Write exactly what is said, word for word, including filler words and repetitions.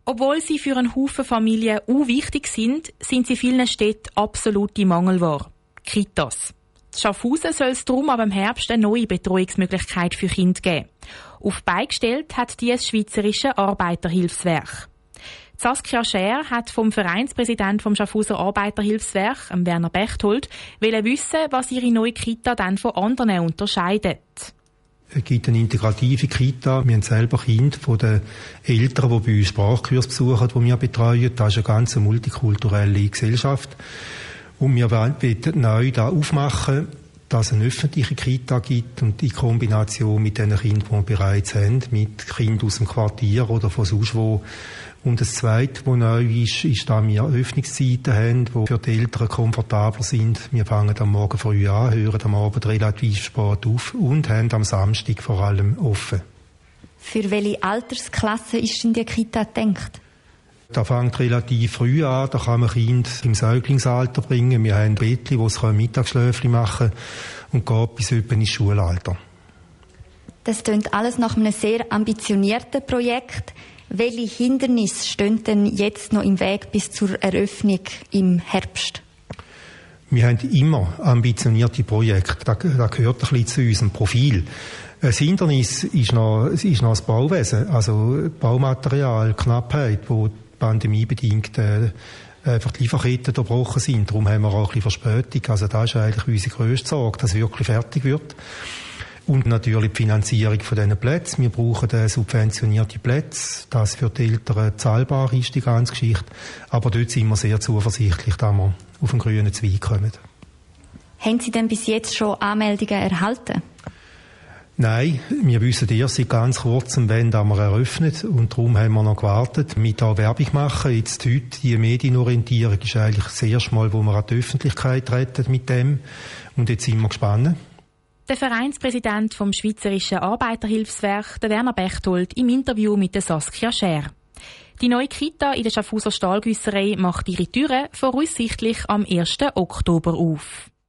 Obwohl sie für einen Haufen Familien auch wichtig sind, sind sie in vielen Städten absolute Mangelware. Kitas. In Schaffhausen soll es darum ab dem Herbst eine neue Betreuungsmöglichkeit für Kinder geben. Auf die Beine gestellt hat die das Schweizerische Arbeiterhilfswerk. Saskia Scher hat vom Vereinspräsident vom Schaffhauser Arbeiterhilfswerk, Werner Bechtold, wissen, was ihre neue Kita dann von anderen unterscheidet. Es gibt eine integrative Kita. Wir haben selber Kinder von den Eltern, die bei uns Sprachkurse besuchen, die wir betreuen. Das ist eine ganz multikulturelle Gesellschaft. Und wir wollen neu da aufmachen, dass es eine öffentliche Kita gibt und in Kombination mit den Kindern, die wir bereits haben, mit Kindern aus dem Quartier oder von sonst wo. Und das Zweite, was neu ist, ist, dass wir Öffnungszeiten haben, die für die Eltern komfortabler sind. Wir fangen am Morgen früh an, hören am Abend relativ spät auf und haben am Samstag vor allem offen. Für welche Altersklasse ist in die Kita gedacht? Das fängt relativ früh an, da kann man Kinder im Säuglingsalter bringen. Wir haben Bettchen, die es Mittagsschläfchen machen können und geht bis etwa ins Schulalter. Das klingt alles nach einem sehr ambitionierten Projekt. Welche Hindernisse stehen denn jetzt noch im Weg bis zur Eröffnung im Herbst? Wir haben immer ambitionierte Projekte. Das, das gehört ein bisschen zu unserem Profil. Ein Hindernis ist noch, ist noch das Bauwesen, also Baumaterial, Knappheit, wo pandemiebedingt äh, einfach die Lieferketten unterbrochen sind. Darum haben wir auch ein bisschen Verspätung. Also das ist eigentlich unsere grösste Sorge, dass es wirklich fertig wird. Und natürlich die Finanzierung von diesen Plätzen. Wir brauchen äh, subventionierte Plätze, das für die Eltern zahlbar ist, die ganze Geschichte. Aber dort sind wir sehr zuversichtlich, dass wir auf den grünen Zweig kommen. Haben Sie denn bis jetzt schon Anmeldungen erhalten? Nein, wir wissen erst seit ganz kurzem, wann wir eröffnet. Und darum haben wir noch gewartet, mit da Werbung machen. Jetzt heute, die Medienorientierung ist eigentlich das erste Mal, wo wir an die Öffentlichkeit treten mit dem. Und jetzt sind wir gespannt. Der Vereinspräsident vom Schweizerischen Arbeiterhilfswerk, der Werner Bechtold, im Interview mit der Saskia Scher. Die neue Kita in der Schaffhauser Stahlgüsserei macht ihre Türen voraussichtlich am ersten Oktober auf.